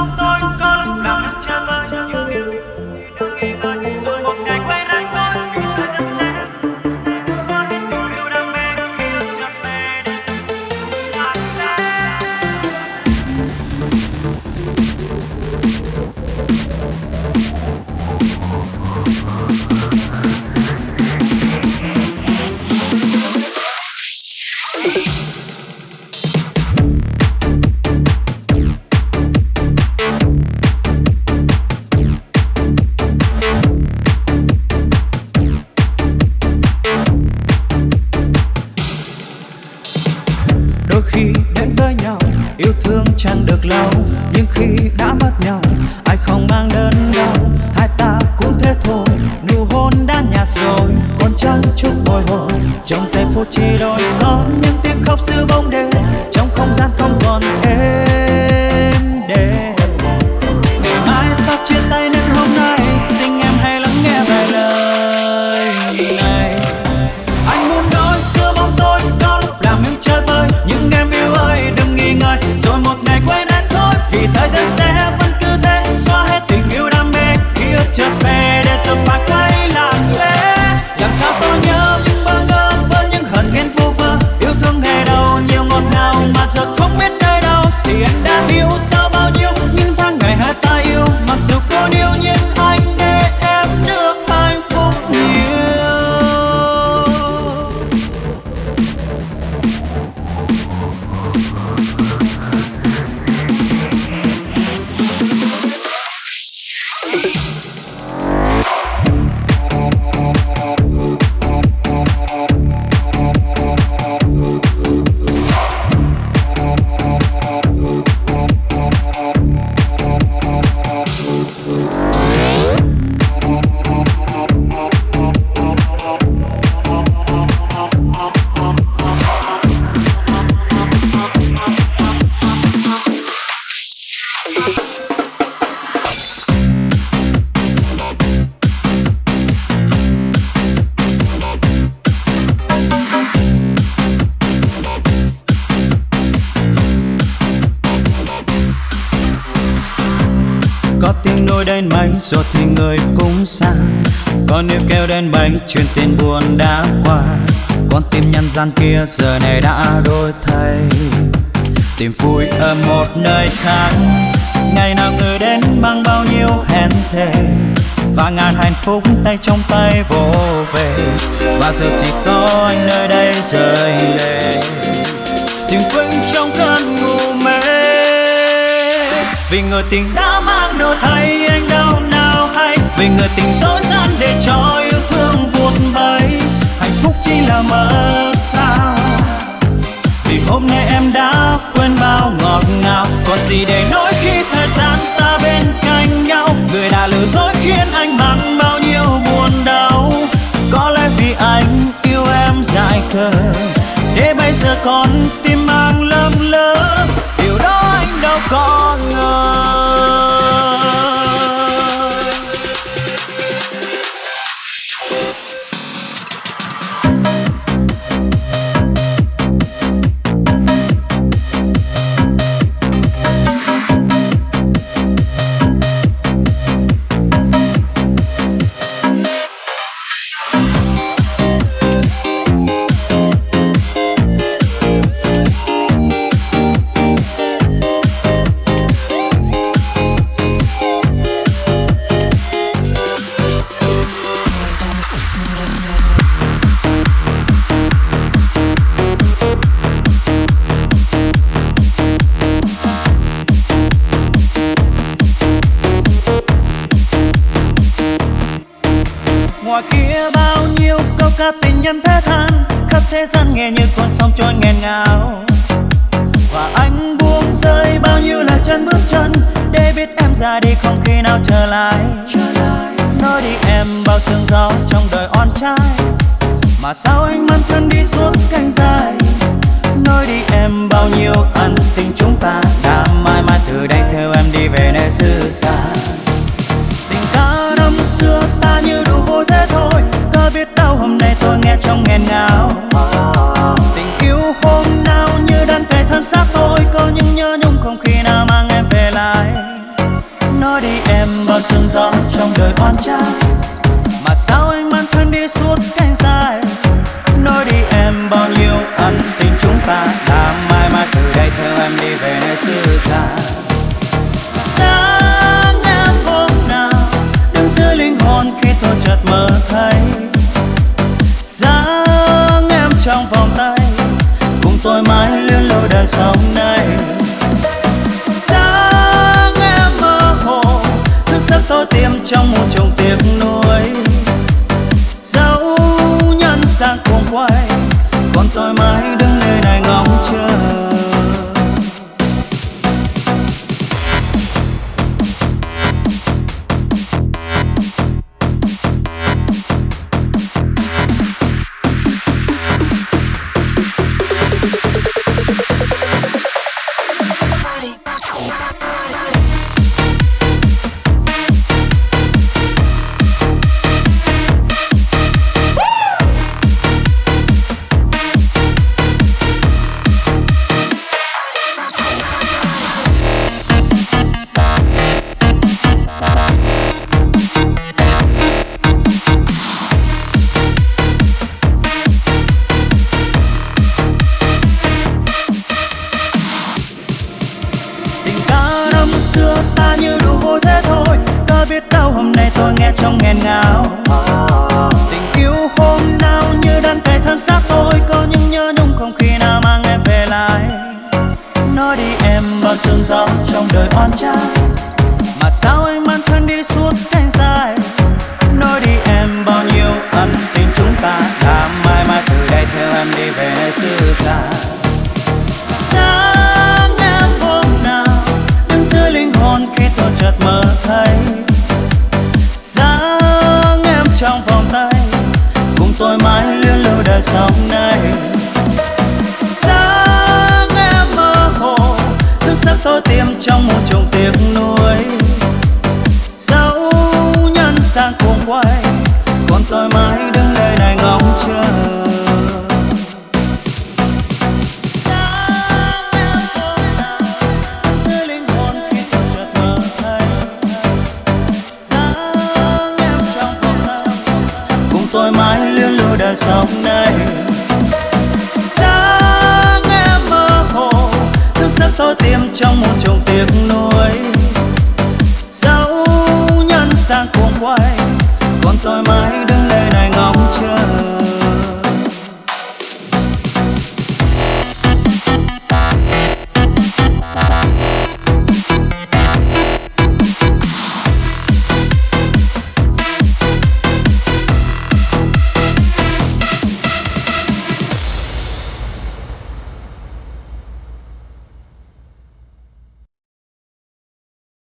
bóng tôi có lúc nào em chơi vơi những điều đừng nghi ngờ rồi một ngày quay lại thôi vì thời gian sẽ xóa đi tình yêu đam mê khi ước trở về để dừng lại đôi khi đến với nhau yêu thương chẳng được lâu, nhưng khi đã mất nhau ai không mang đớn đau. Hai ta cũng thế thôi, nụ hôn đã nhạt rồi còn chẳng chút bồi hồi. Trong giây phút chỉ đôi có những tiếng khóc giữa bóng đêm, trong không gian không còn êm đềm. Ngày mai ta chia tay nên hôm nay xin em hãy lắng nghe vài lời này. Anh muốn nói xưa bóng tôi có lúc làm em chơi vơi, nhưng em yêu ơi đừng nghi ngờ rồi một ngày quên anh thôi, vì thời gian sẽ vẫn cứ thế xóa hết tình yêu đam mê khi ước chợt về để giờ phải quay lại lẽ. Làm sao tôi nhớ những bơ ngơ với những hận ghen vô vơ, yêu thương ngày đầu nhiều ngọt ngào mà giờ không biết nơi đâu. Thì anh đã yêu sao bao nhiêu những tháng ngày hai ta yêu, mặc dù cô yêu nhưng anh để em được hạnh phúc nhiều. Có tiếng nối đến mấy rồi thì người cũng xa, có níu kéo đến mấy chuyện tình buồn đã qua. Con tim nhân gian kia giờ này đã đổi thay, tìm vui ở một nơi khác. Ngày nào người đến mang bao nhiêu hẹn thề, và ngàn hạnh phúc tay trong tay vỗ về. Và giờ chỉ có anh nơi đây rơi lệ, tìm quên trong cơn ngủ mê. Vì người tình đã mang đổi thay anh đâu nào hay, vì người tình dối gian để cho yêu thương vụt bay. Hạnh phúc chỉ là mơ sao, vì hôm nay em đã quên bao ngọt ngào. Còn gì để nói khi thời gian ta bên cạnh nhau, người đã lừa dối khiến anh mang bao nhiêu buồn đau. Có lẽ vì anh yêu em dại khờ, để bây giờ còn tim mang lấm lỡ, điều đó anh đâu có ngờ. Ngoài kia bao nhiêu câu ca tình nhân thế than, khắp thế gian nghe như con sóng trôi nghẹn ngào. Và anh buông rơi bao nhiêu lời chân bước chân, để biết em ra đi không khi nào trở lại. Nói đi em bao sương gió trong đời oan trai, mà sao anh mang thân đi suốt cánh dài. Nói đi em bao nhiêu ân tình chúng ta đã mãi mãi từ đây theo em đi về nơi xứ xa. Tình ca năm xưa ta như đủ vui thế thôi, có biết đâu hôm nay tôi nghe trong nghẹn ngào. Tình yêu hôm nào như đàn cây thân xác tôi, có những nhớ nhung không khi nào mang em về lại. sương gió trong đời oan trái. Mà sao anh mang thân đi suốt cánh dài, nói đi em bao nhiêu ân tình chúng ta đã mãi mãi từ đây theo em đi về nơi xứ xa. Sáng em hôm nào đứng giữa linh hồn khi tôi chợt mơ thấy dáng em trong vòng tay, cùng tôi mãi luyến lối đời sống này. Dáng em mơ hồ thức giấc tôi tìm trong một chồng tiếc nuối, dấu nhân sang cuồng quay, còn tôi mãi đứng nơi này ngóng chờ. Xưa ta như đủ vui thế thôi, có biết đâu hôm nay tôi nghe trong nghẹn ngào. Tình yêu hôm nào như đang cày thân xác tôi, có những nhớ nhung không khi nào mang em về lại. Nói đi em bao sương gió trong đời oan trái, mà sao anh mang thân đi suốt cánh dài. Nói đi em bao nhiêu ân tình chúng ta đã mãi mãi từ đây theo em đi về nơi xứ xa. Sáng em hôm nào đứng giữa linh hồn khi tôi chợt mơ thấy dáng em trong vòng tay, cùng tôi mãi luyến lưu đời sống này. Dáng em mơ hồ thức giấc tôi tìm trong một chồng tiếc nuối, dấu nhân sang cuồng quay, còn tôi mãi đứng nơi này ngóng chờ. Tôi mãi luyến lưu đời sống này.